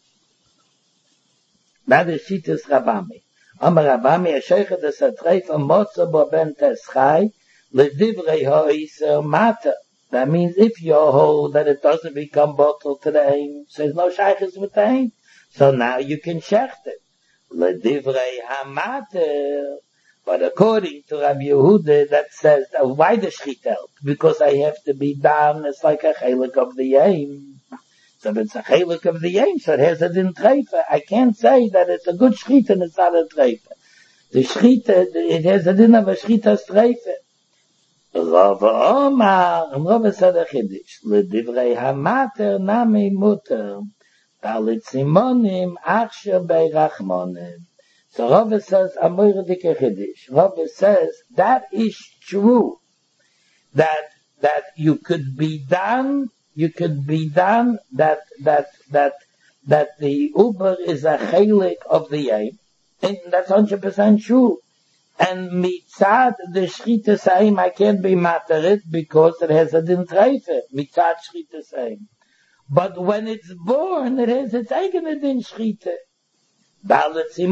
that is Shitas Rabami. Amar Rabami a sheikha the satreif a motza bo ben teschai ledivrei ha'isa mata. That means if you hold that it doesn't become bottled to the aim, so there's no shaykhs with the aim. So now you can shecht it. Ledivrei ha'mata. But according to Rabbi Yehuda, that says, uh, why the shchit help? Because I have to be down, it's like a chelik of the aim. So if it's a chelik of the aim, so it has a din treifa. I can't say that it's a good shchit and it's not a treifa. The shchit, it has a din of a shchitas treifa. Rav Omar, and Rav said a chiddush, l'divrei hamater nami muter, talit simonim achsher bei rachmonim. So Rabbi says, Amoyre dike chiddush. Rabbi says, that is true. That, that you could be done, you could be done, that, that, that, that the Uber is a chelik of the aim. And that's one hundred percent true. And mitzad the shchitas aim, I can't be materit because it has a din treife. Mitzad shchitas aim. But when it's born, it has its eigen din shchita. I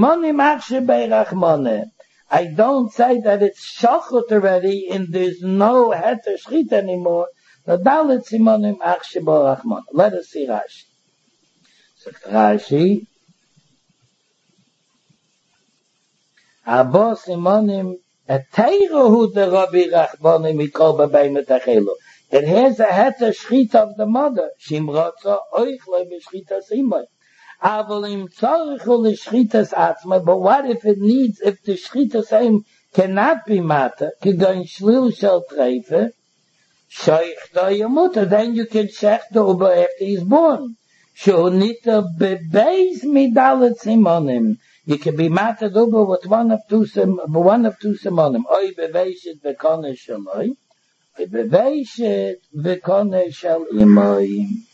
don't say that it's shachut already and there's no heter shchit anymore. Let us see Rashi. So Rashi, Abo simonim eteirohu de Rabbi Rachmonim mikol b'bei metachelo. It has a heter shchit of the mother. Shimrotza oichle b'shchita simoi. But what if it needs, if the shchita same cannot be matter, then you can shech the uber after he's born. You can be matter uber with one of two one of two simonim. Oy beveishet v'koneh shaloi, oy beveishet v'koneh shal imoim.